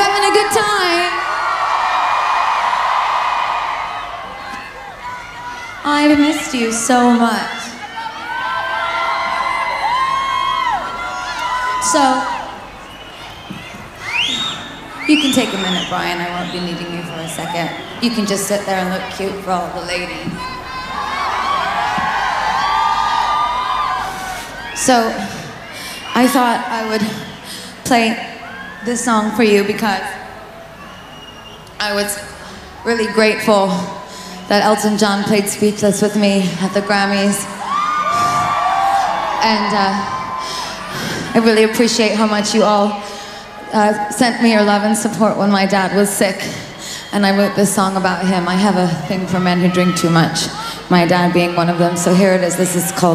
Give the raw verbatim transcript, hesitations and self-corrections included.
having a good time? I've missed you so much. So, you can take a minute, Brian. I won't be needing you for a second. You can just sit there and look cute for all the ladies. So, I thought I would play this song for you because I was really grateful that Elton John played Speechless with me at the Grammys. And uh, I really appreciate how much you all uh, sent me your love and support when my dad was sick. And I wrote this song about him. I have a thing for men who drink too much, my dad being one of them. So here it is. This is called